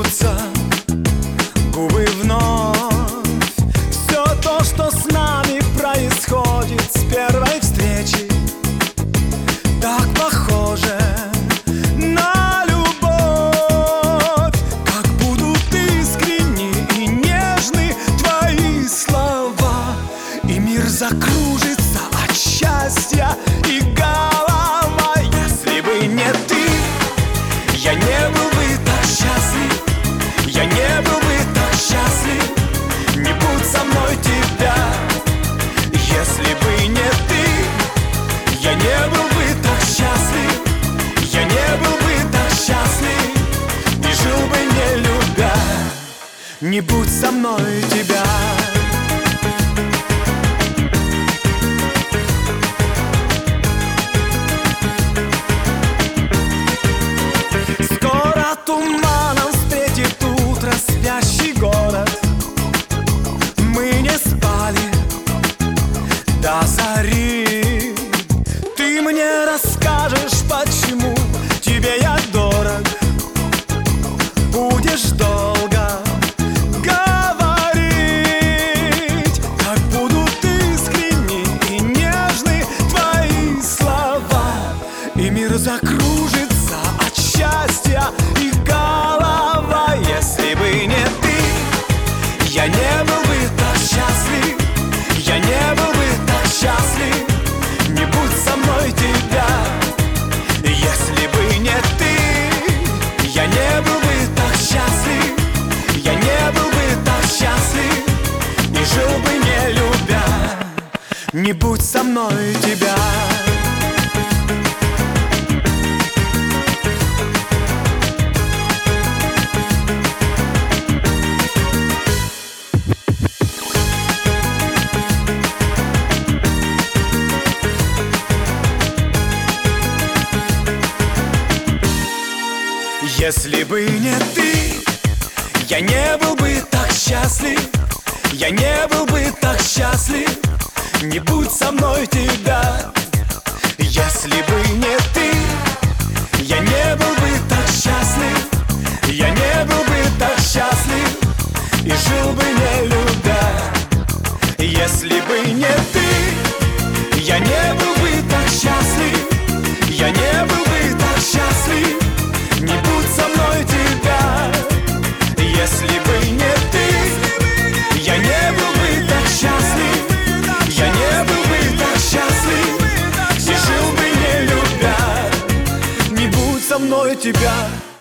смеются губы вновь. Все то, что с нами происходит с первой встречи, так похоже на любовь. Как будут искренни и нежны твои слова, и мир закружится от счастья и голова. Если бы не ты, я не был бы так счастлив, я не был бы так счастлив. Не будь со мной тебя. Если бы не ты, я не был бы так счастлив, я не был бы так счастлив. И жил бы не любя. Не будь со мной тебя. Туманом встретит утро спящий город. Мы не спали до зари. Ты мне расскажешь, почему тебе я дорог. Будешь долго говорить, как будут искренни и нежны твои слова, и мир закружится от счастья и голова. Если бы не ты, я не был бы так счастлив, я не был бы так счастлив. Не будь со мной тебя. Если бы не ты, я не был бы так счастлив, я не был бы так счастлив. И жил бы не любя. Не будь со мной тебя. Если бы не ты, я не был бы так счастлив, я не был бы так счастлив. Не будь со мной тебя. Если бы не ты, я не был бы так счастлив, я не был бы так счастлив. И жил бы не любя. Если бы не ты, я не был бы так счастлив, я не был бы так счастлив. Не будь со мной тебя. Если бы не ты, я не был бы так счастлив, я не был бы так счастлив. И жил бы не любя. Не будь со мной тебя.